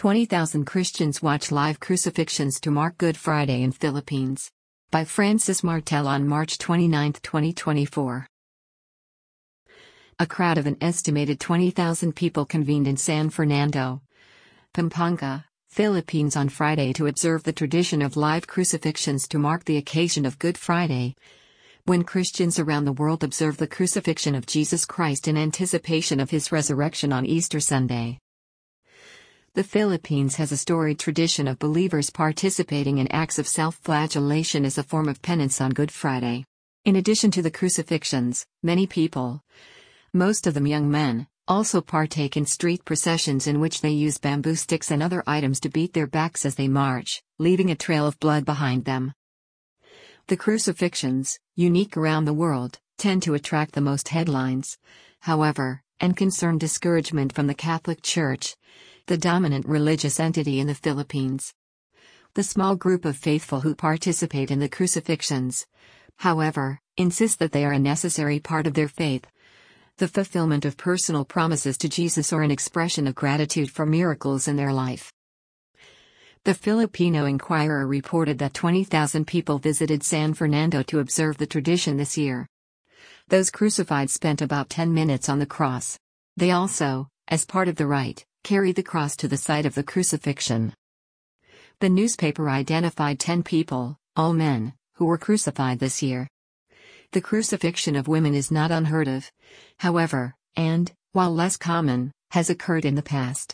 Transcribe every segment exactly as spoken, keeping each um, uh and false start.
twenty thousand Christians watch live crucifixions to mark Good Friday in Philippines. By Francis Martel on March twenty-ninth, twenty twenty-four. A crowd of an estimated twenty thousand people convened in San Fernando, Pampanga, Philippines on Friday to observe the tradition of live crucifixions to mark the occasion of Good Friday, when Christians around the world observe the crucifixion of Jesus Christ in anticipation of his resurrection on Easter Sunday. The Philippines has a storied tradition of believers participating in acts of self-flagellation as a form of penance on Good Friday. In addition to the crucifixions, many people, most of them young men, also partake in street processions in which they use bamboo sticks and other items to beat their backs as they march, leaving a trail of blood behind them. The crucifixions, unique around the world, tend to attract the most headlines, however, and concern discouragement from the Catholic Church, the dominant religious entity in the Philippines. The small group of faithful who participate in the crucifixions, however, insist that they are a necessary part of their faith, the fulfillment of personal promises to Jesus or an expression of gratitude for miracles in their life. The Filipino Inquirer reported that twenty thousand people visited San Fernando to observe the tradition this year. Those crucified spent about ten minutes on the cross. They also, as part of the rite, carried the cross to the site of the crucifixion. The newspaper identified ten people, all men, who were crucified this year. The crucifixion of women is not unheard of, however, and, while less common, has occurred in the past.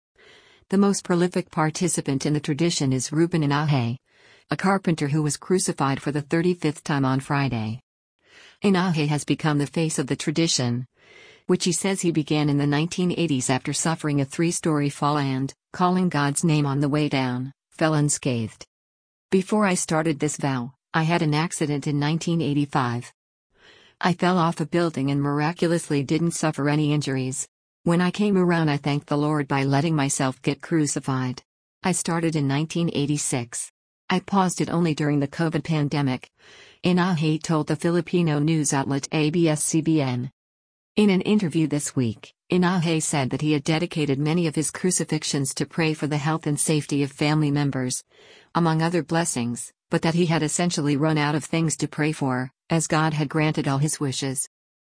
The most prolific participant in the tradition is Ruben Inaje, a carpenter who was crucified for the thirty-fifth time on Friday. Inaje has become the face of the tradition, which he says he began in the nineteen eighties after suffering a three-story fall and, calling God's name on the way down, fell unscathed. Before I started this vow, I had an accident in nineteen eighty-five. I fell off a building and miraculously didn't suffer any injuries. When I came around, I thanked the Lord by letting myself get crucified. I started in nineteen eighty-six. I paused it only during the COVID pandemic, Inaje told the Filipino news outlet A B S C B N. In an interview this week, Inaje said that he had dedicated many of his crucifixions to pray for the health and safety of family members, among other blessings, but that he had essentially run out of things to pray for, as God had granted all his wishes.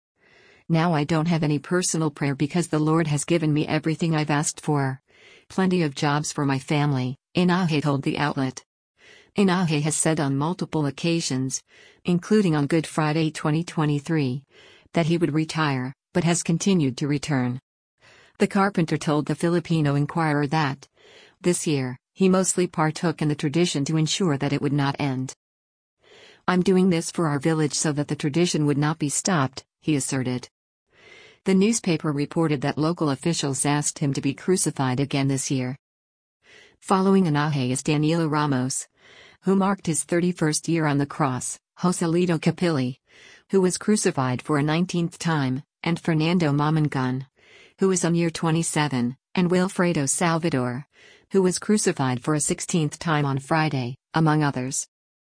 Now I don't have any personal prayer because the Lord has given me everything I've asked for. Plenty of jobs for my family, Inaje told the outlet. Inaje has said on multiple occasions, including on Good Friday twenty twenty-three, that he would retire, but has continued to return. The carpenter told the Filipino Inquirer that, this year, he mostly partook in the tradition to ensure that it would not end. I'm doing this for our village so that the tradition would not be stopped, he asserted. The newspaper reported that local officials asked him to be crucified again this year. Following Inaje is Danilo Ramos, who marked his thirty-first year on the cross, Joselito Capilli, who was crucified for a nineteenth time, and Fernando Mamangun, who is on year twenty-seven, and Wilfredo Salvador, who was crucified for a sixteenth time on Friday, among others.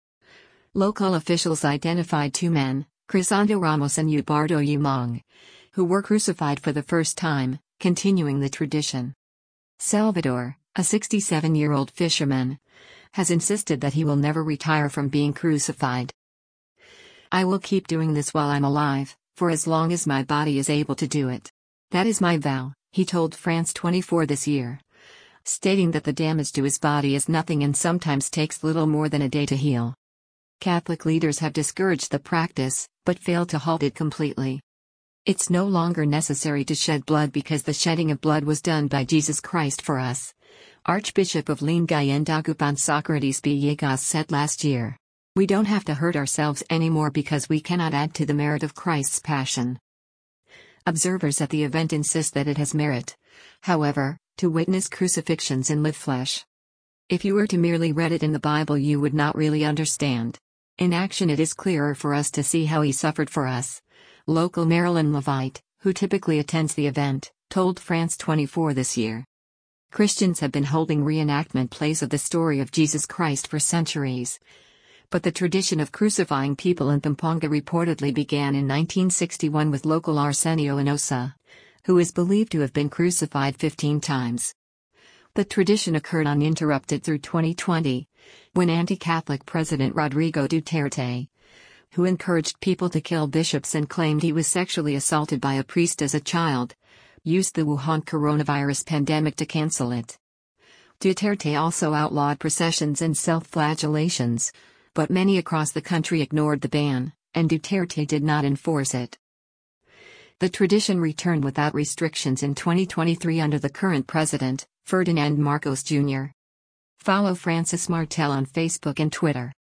Local officials identified two men, Crisanto Ramos and Ubardo Umong, who were crucified for the first time, continuing the tradition. Salvador, a sixty-seven-year-old fisherman, has insisted that he will never retire from being crucified. I will keep doing this while I'm alive, for as long as my body is able to do it. That is my vow, he told France twenty-four this year, stating that the damage to his body is nothing and sometimes takes little more than a day to heal. Catholic leaders have discouraged the practice, but failed to halt it completely. It's no longer necessary to shed blood because the shedding of blood was done by Jesus Christ for us, Archbishop of Lingayen Dagupan Socrates Villegas said last year. We don't have to hurt ourselves anymore because we cannot add to the merit of Christ's passion. Observers at the event insist that it has merit, however, to witness crucifixions in live flesh. If you were to merely read it in the Bible, you would not really understand. In action it is clearer for us to see how he suffered for us. Local Marilyn Levite, who typically attends the event, told France twenty-four this year. Christians have been holding reenactment plays of the story of Jesus Christ for centuries. But the tradition of crucifying people in Pampanga reportedly began in nineteen sixty-one with local Arsenio Enosa, who is believed to have been crucified fifteen times. The tradition occurred uninterrupted through twenty twenty, when anti-Catholic President Rodrigo Duterte, who encouraged people to kill bishops and claimed he was sexually assaulted by a priest as a child, used the Wuhan coronavirus pandemic to cancel it. Duterte also outlawed processions and self-flagellations, but many across the country ignored the ban, and Duterte did not enforce it. The tradition returned without restrictions in twenty twenty-three under the current president, Ferdinand Marcos Junior Follow Francis Martel on Facebook and Twitter.